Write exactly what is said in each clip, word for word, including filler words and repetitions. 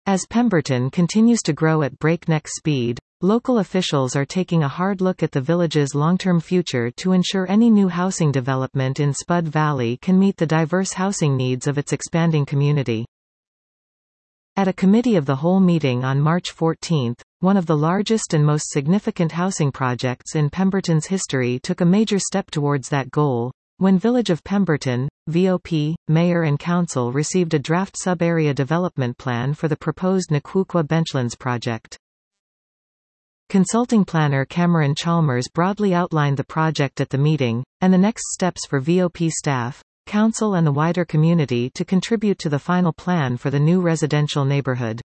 As Pemberton continues to grow at breakneck speed, local officials are taking a hard look at the village's long-term future to ensure any new housing development in Spud Valley can meet the diverse housing needs of its expanding community. At a Committee of the Whole meeting on March fourteenth, one of the largest and most significant housing projects in Pemberton's history took a major step towards that goal, when Village of Pemberton, V O P, Mayor and Council received a draft sub-area development plan for the proposed Naquoqua Benchlands project. Consulting planner Cameron Chalmers broadly outlined the project at the meeting, and the next steps for V O P staff, Council and the wider community to contribute to the final plan for the new residential neighborhood.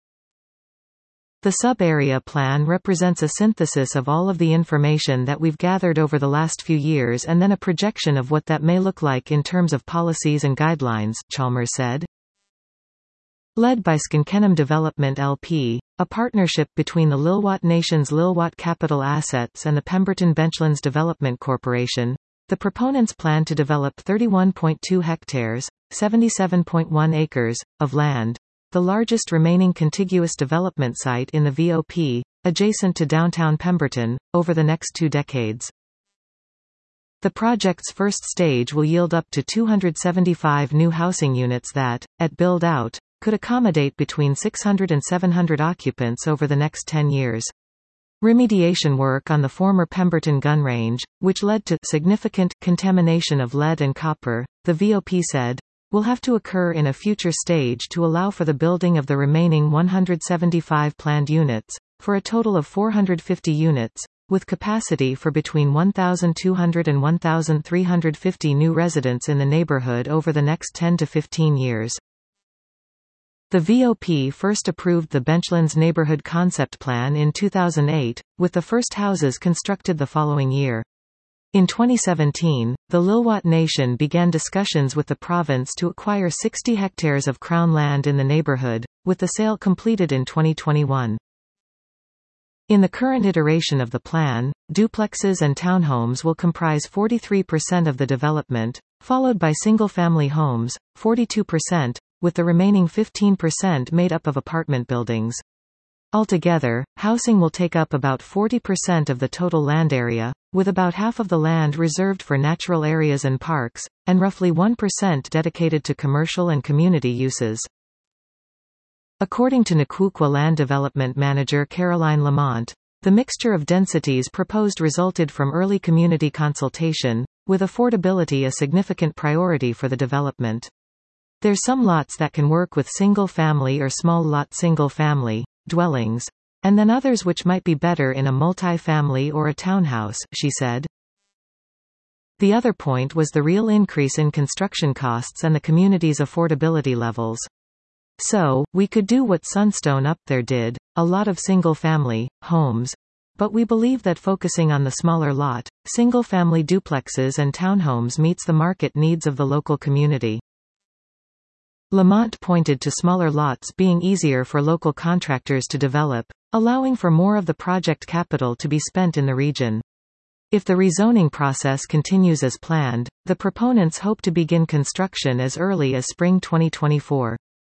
The sub-area plan represents a synthesis of all of the information that we've gathered over the last few years and then a projection of what that may look like in terms of policies and guidelines, Chalmers said. Led by Skankenham Development L P, a partnership between the Lilwat Nation's Lilwat Capital Assets and the Pemberton Benchlands Development Corporation, the proponents plan to develop thirty-one point two hectares, seventy-seven point one acres, of land, the largest remaining contiguous development site in the V O P, adjacent to downtown Pemberton, over the next two decades. The project's first stage will yield up to two hundred seventy-five new housing units that, at build-out, could accommodate between six hundred and seven hundred occupants over the next ten years. Remediation work on the former Pemberton gun range, which led to significant contamination of lead and copper, the V O P said, will have to occur in a future stage to allow for the building of the remaining one hundred seventy-five planned units, for a total of four hundred fifty units, with capacity for between one thousand two hundred and one thousand three hundred fifty new residents in the neighborhood over the next ten to fifteen years. The V O P first approved the Benchlands Neighborhood Concept Plan in two thousand eight, with the first houses constructed the following year. In twenty seventeen, the Lilwat Nation began discussions with the province to acquire sixty hectares of Crown land in the neighborhood, with the sale completed in twenty twenty-one. In the current iteration of the plan, duplexes and townhomes will comprise forty-three percent of the development, followed by single-family homes, forty-two percent, with the remaining fifteen percent made up of apartment buildings. Altogether, housing will take up about forty percent of the total land area, with about half of the land reserved for natural areas and parks, and roughly one percent dedicated to commercial and community uses. According to Naquoqua Land Development Manager Caroline Lamont, the mixture of densities proposed resulted from early community consultation, with affordability a significant priority for the development. There's some lots that can work with single-family or small-lot single-family dwellings, and then others which might be better in a multi-family or a townhouse, she said. The other point was the real increase in construction costs and the community's affordability levels. So, we could do what Sunstone up there did, a lot of single-family homes, but we believe that focusing on the smaller lot, single-family duplexes and townhomes meets the market needs of the local community. Lamont pointed to smaller lots being easier for local contractors to develop, allowing for more of the project capital to be spent in the region. If the rezoning process continues as planned, the proponents hope to begin construction as early as spring twenty twenty-four.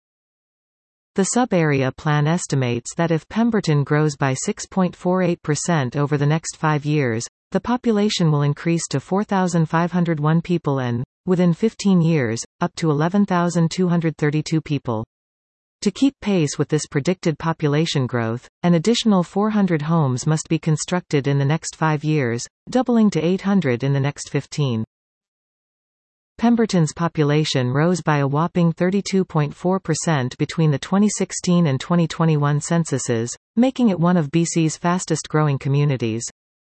The sub-area plan estimates that if Pemberton grows by six point four eight percent over the next five years, the population will increase to four thousand five hundred one people and, within fifteen years, up to eleven thousand two hundred thirty-two people. To keep pace with this predicted population growth, an additional four hundred homes must be constructed in the next five years, doubling to eight hundred in the next fifteen. Pemberton's population rose by a whopping thirty-two point four percent between the twenty sixteen and twenty twenty-one censuses, making it one of B C's fastest-growing communities.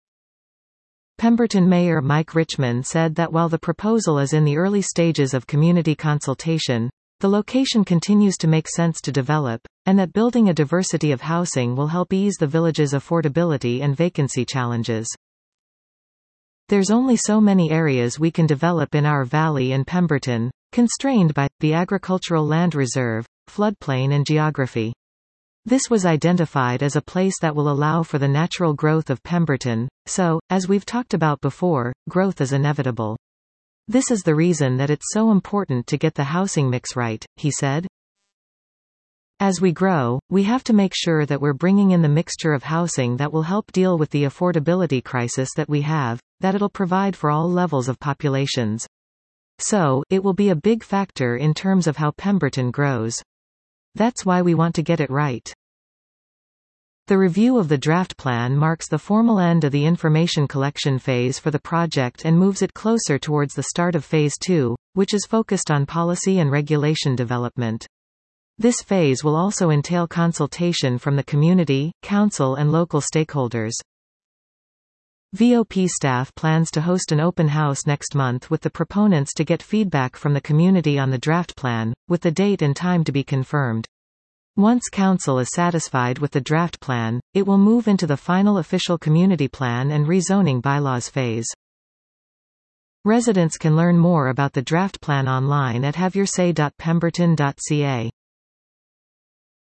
Pemberton Mayor Mike Richman said that while the proposal is in the early stages of community consultation, the location continues to make sense to develop, and that building a diversity of housing will help ease the village's affordability and vacancy challenges. There's only so many areas we can develop in our valley and Pemberton, constrained by the agricultural land reserve, floodplain and geography. This was identified as a place that will allow for the natural growth of Pemberton, so, as we've talked about before, growth is inevitable. This is the reason that it's so important to get the housing mix right, he said. As we grow, we have to make sure that we're bringing in the mixture of housing that will help deal with the affordability crisis that we have, that it'll provide for all levels of populations. So, it will be a big factor in terms of how Pemberton grows. That's why we want to get it right. The review of the draft plan marks the formal end of the information collection phase for the project and moves it closer towards the start of Phase two, which is focused on policy and regulation development. This phase will also entail consultation from the community, council and local stakeholders. V O P staff plans to host an open house next month with the proponents to get feedback from the community on the draft plan, with the date and time to be confirmed. Once council is satisfied with the draft plan, it will move into the final official community plan and rezoning bylaws phase. Residents can learn more about the draft plan online at have your say dot pemberton dot c a.